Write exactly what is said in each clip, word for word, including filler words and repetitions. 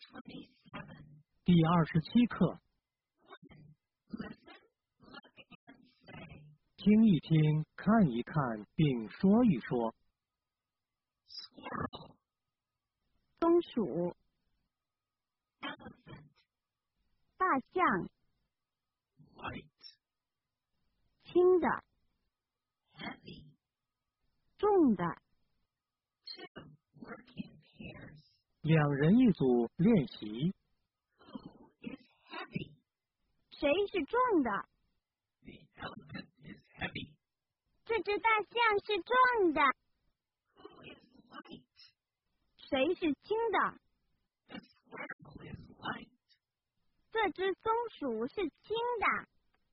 twenty-seven. 第二十七课， Listen, look, and say. 听一听，看一看，并说一说。 Squirrel, 松鼠、 elephant, 大象、 light, 轻的、 heavy. 重的、 Two, work in pairs. 两人一组练习。 Who is heavy? 谁是重的？ The elephant is heavy. 这只大象是重的。 Who is light? 谁是轻的？ The squirrel is light. 这只松鼠是轻的。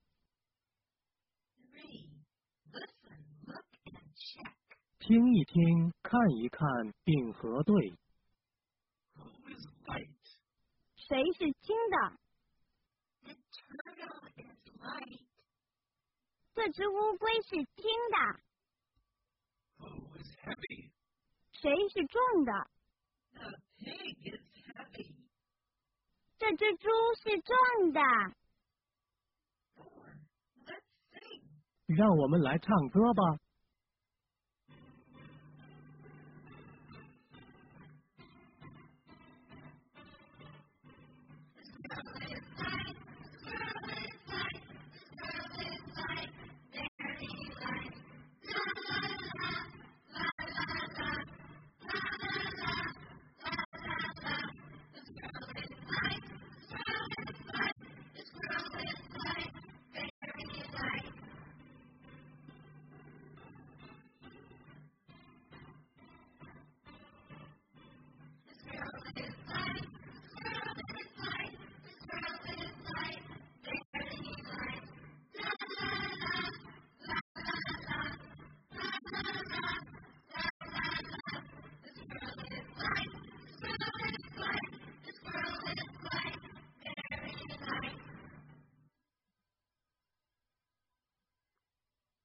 Three, listen, look, and check. 听一听，看一看，并核对。 Who is light? 谁是轻的？ The turtle is light. 这只乌龟是轻的。 Who is heavy? 谁是重的？ The pig is heavy. 这只猪是重的。 Four, let's sing. 让我们来唱歌吧。